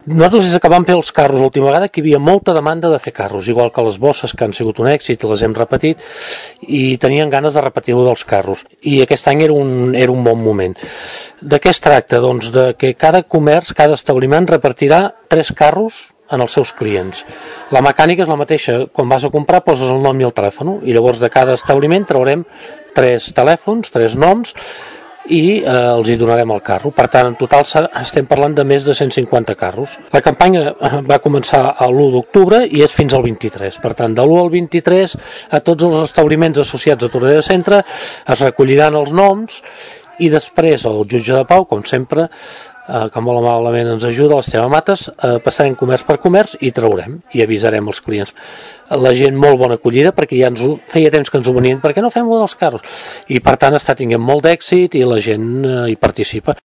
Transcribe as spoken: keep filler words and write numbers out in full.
Nosaltres des que vam fer els carros l'última vegada que hi havia molta demanda de fer carros, igual que les bosses que han sigut un èxit, les hem repetit i tenien ganes de repetir-ho dels carros i aquest any era un, era un bon moment. De què es tracta? Doncs de que cada comerç, cada establiment repartirà tres carros en els seus clients. La mecànica és la mateixa, quan vas a comprar poses el nom i el telèfon i llavors de cada establiment traurem tres telèfons, tres noms i eh, els hi donarem el carro. Per tant, en total estem parlant de més de cent cinquanta carros. La campanya va començar l'u d'octubre i és fins al vint-i-tres. Per tant, de l'u al vint-i-tres a tots els establiments associats a Tordera Centre es recolliran els noms i després el jutge de pau, com sempre, eh, que molt amablement ens ajuda, l'Esteve Mates, eh, passarem comerç per comerç i traurem i avisarem els clients. La gent molt bona acollida perquè ja ens ho, feia temps que ens ho venien, per què no fem-ho dels carros? I per tant està tinguent molt d'èxit i la gent eh, hi participa.